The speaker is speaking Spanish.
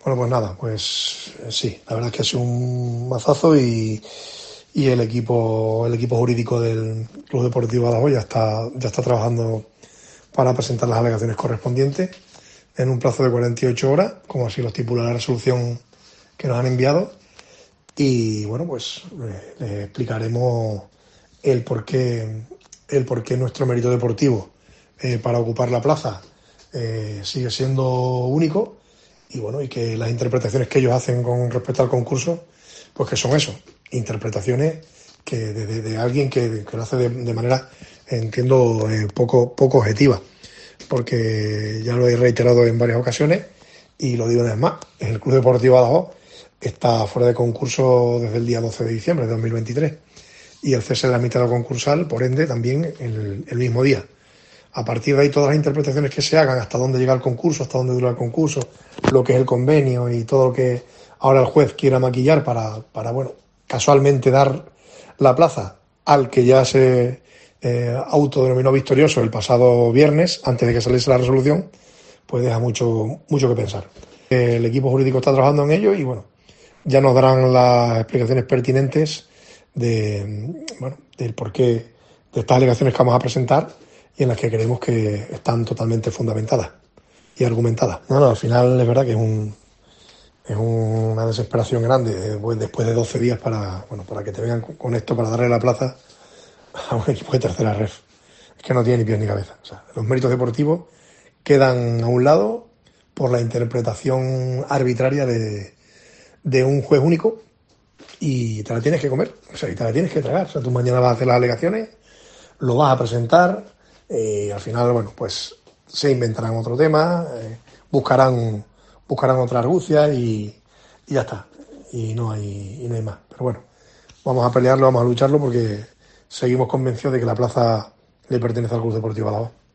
Bueno, pues nada, pues sí, la verdad es que ha sido un mazazo y el equipo jurídico del Club Deportivo Badajoz ya está trabajando para presentar las alegaciones correspondientes en un plazo de 48 horas, como así lo estipula la resolución que nos han enviado. Y bueno, pues le explicaremos el por qué nuestro mérito deportivo para ocupar la plaza sigue siendo único, y bueno, y que las interpretaciones que ellos hacen con respecto al concurso, pues que son eso, interpretaciones que de alguien que lo hace de manera, entiendo, poco objetiva, porque ya lo he reiterado en varias ocasiones y lo digo una vez más: el Club Deportivo Badajoz está fuera de concurso desde el día 12 de diciembre de 2023 y el cese de la mitad concursal, por ende, también el mismo día. A partir de ahí, todas las interpretaciones que se hagan, hasta dónde llega el concurso, hasta dónde dura el concurso, lo que es el convenio y todo lo que ahora el juez quiera maquillar para bueno, casualmente dar la plaza al que ya se autodenominó victorioso el pasado viernes, antes de que saliese la resolución, pues deja mucho que pensar. El equipo jurídico está trabajando en ello y bueno, ya nos darán las explicaciones pertinentes del porqué de estas alegaciones que vamos a presentar y en las que creemos que están totalmente fundamentadas y argumentadas. No, al final es verdad que es una desesperación grande después de 12 días para que te vengan con esto, para darle la plaza a un equipo de tercera ref. Es que no tiene ni pies ni cabeza. O sea, los méritos deportivos quedan a un lado por la interpretación arbitraria de un juez único, y te la tienes que comer, o sea, y te la tienes que tragar. O sea, tú mañana vas a hacer las alegaciones, lo vas a presentar, y al final, bueno, pues se inventarán otro tema, buscarán otra argucia y ya está. Y no hay más. Pero bueno, vamos a pelearlo, vamos a lucharlo, porque seguimos convencidos de que la plaza le pertenece al Club Deportivo Badajoz.